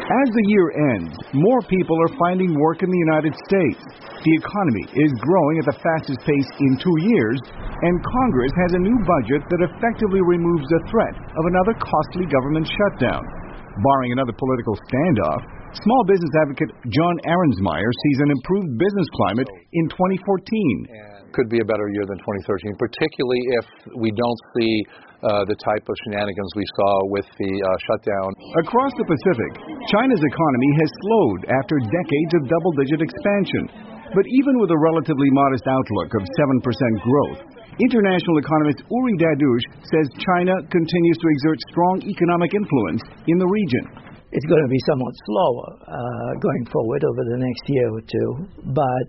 As the year ends, more people are finding work in the United States. The economy is growing at the fastest pace in 2 years, and Congress has a new budget that effectively removes the threat of another costly government shutdown. Barring another political standoff, small business advocate John Ahrensmeyer sees an improved business climate in 2014. Could be a better year than 2013, particularly if we don't see the type of shenanigans we saw with the shutdown. Across the Pacific, China's economy has slowed after decades of double-digit expansion. But even with a relatively modest outlook of 7% growth, international economist Uri Dadush says China continues to exert strong economic influence in the region. It's going to be somewhat slower going forward over the next year or two, but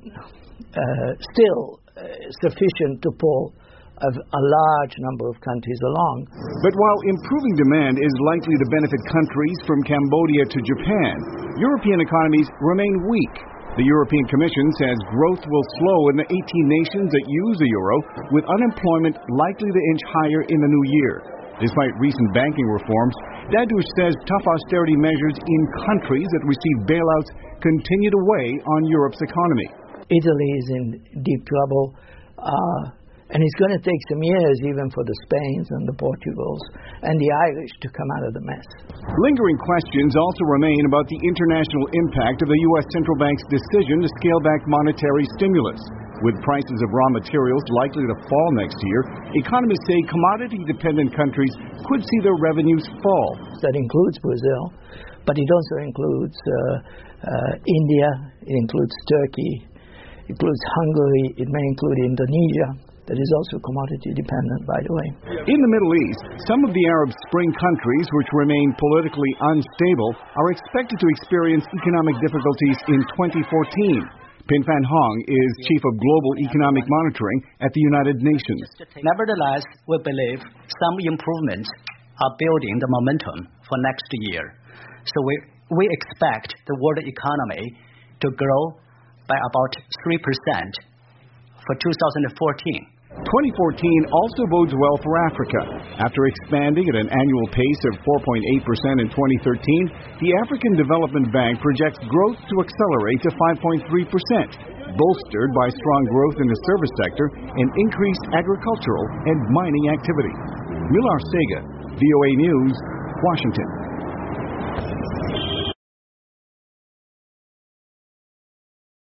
still sufficient to pull a large number of countries along. But while improving demand is likely to benefit countries from Cambodia to Japan, European economies remain weak. The European Commission says growth will slow in the 18 nations that use the euro, with unemployment likely to inch higher in the new year. Despite recent banking reforms, Dadush says tough austerity measures in countries that receive bailouts continue to weigh on Europe's economy. Italy is in deep trouble, and it's going to take some years even for the Spains and the Portugals and the Irish to come out of the mess. Lingering questions also remain about the international impact of the U.S. Central Bank's decision to scale back monetary stimulus. With prices of raw materials likely to fall next year, economists say commodity-dependent countries could see their revenues fall. That includes Brazil, but it also includes India, it includes Turkey, it includes Hungary, it may include Indonesia. That is also commodity dependent, by the way. In the Middle East, some of the Arab Spring countries, which remain politically unstable, are expected to experience economic difficulties in 2014. Pin Fan Hong is Chief of Global Economic Monitoring at the United Nations. Nevertheless, we believe some improvements are building the momentum for next year. So we expect the world economy to grow by about 3% for 2014. 2014 also bodes well for Africa. After expanding at an annual pace of 4.8% in 2013, the African Development Bank projects growth to accelerate to 5.3%, bolstered by strong growth in the service sector and increased agricultural and mining activity. Milar Sega, VOA News, Washington.